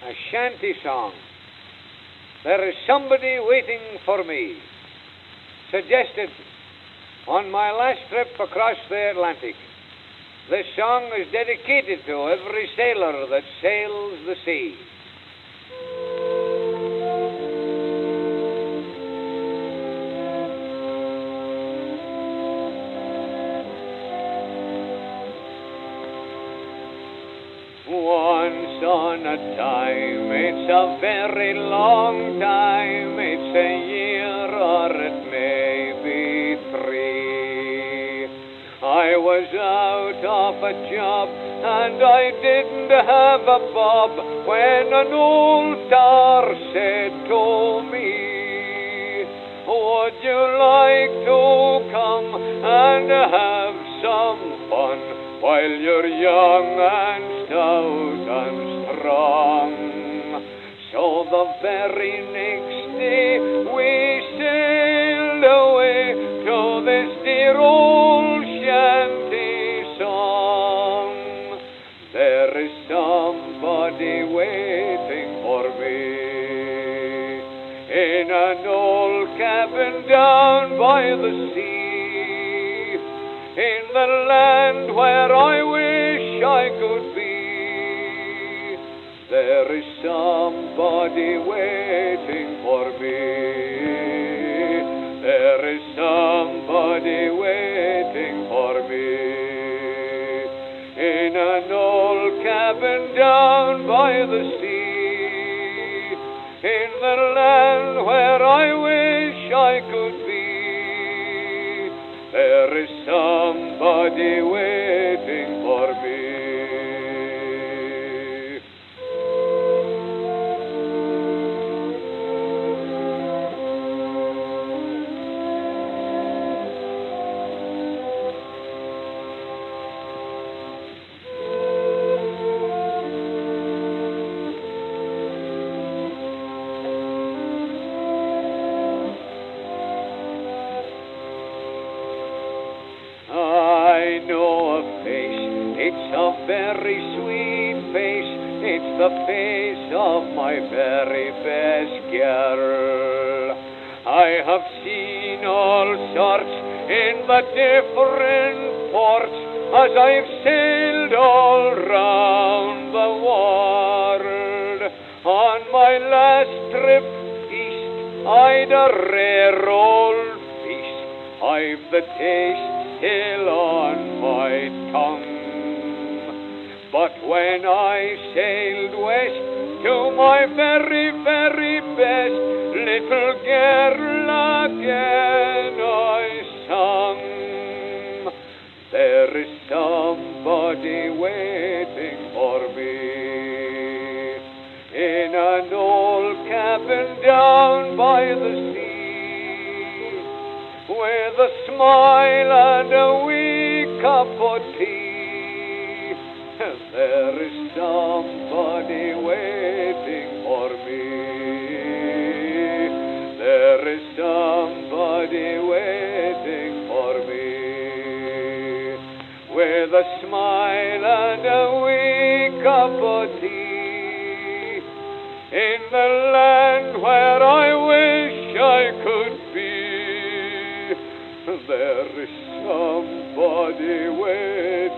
A shanty song. There is somebody waiting for me. Suggested on my last trip across the Atlantic. This song is dedicated to every sailor that sails the sea. Once on a time, it's a very long time, it's a year or it may be three. I was out of a job and I didn't have a bob when an old tar said to me, would you like to come and have some fun while you're young and stout and strong? So the very next day we sailed away to this dear old shanty song. There is somebody waiting for me in an old cabin down by the sea, in the land where I wish I could be. There is somebody waiting for me. There is somebody waiting for me in an old cabin down by the sea, in the land where I wish I could be. There is somebody waiting for me. I know a face, it's a very sweet face, it's the face of my very best girl. I have seen all sorts in the different ports as I've sailed all round the world. On my last trip east, I'd a rare old feast, I've the taste still on my tongue. But when I sailed west to my very, very best, little girl again I sung. There is somebody waiting for me in an old cabin down by the sea, with a smile and a wee cup of tea. There is somebody waiting for me. There is somebody waiting for me, with a smile and a wee cup of tea, in the land where I wish I could be. There is somebody waiting